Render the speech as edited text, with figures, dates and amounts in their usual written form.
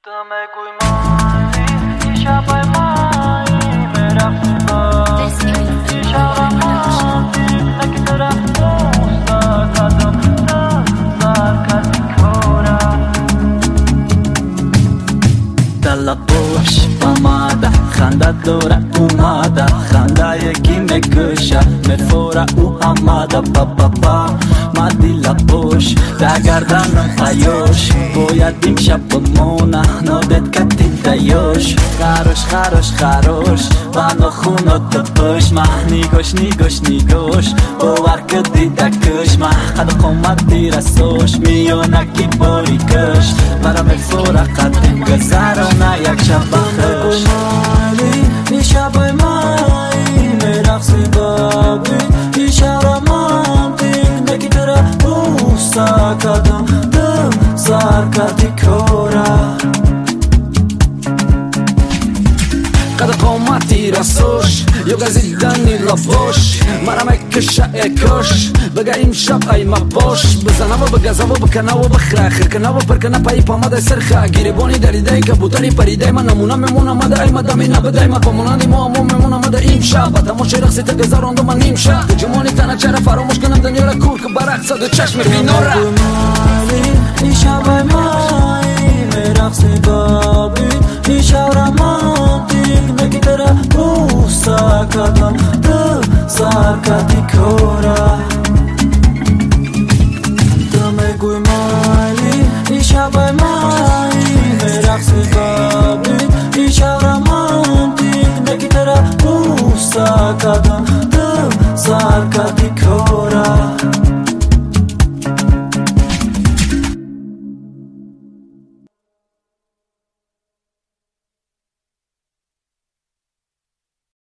لباش آماده خنده داره اومده خنده یکی میکشه میفوره او آماده با مدی لباش در گردنم پیاش باید این شب بمونه نادت کتی دیاش خروش بنا خونات پش نیگوش باور کدی دکش قد قومتی رسوش میونکی باری کش مرا میفوره قدیم گذرونه یک شب بخش این شب مایی میرقصی بابی این شب رمانتیک نکی تره بوستا کدم دم سر کردی کورا قد قومتی رسوش یا گزیدنی لباش مرا مکشه اکش بگه این شب ای مباش بزنم و بگزم و بکنه و بخره خیر کنه و پرکنه پایی پامده سرخه گیربانی دریده کبوتری پریده من نمونه میمونم مده ای مدمی نبده من پامونانی مو میمونم مده این شب تماشای رقصی تا گذراندو من نیم شب جمانی تنه چرا فراموش کنم دنیا را کور که برقصد و چشم بیناره این شب ما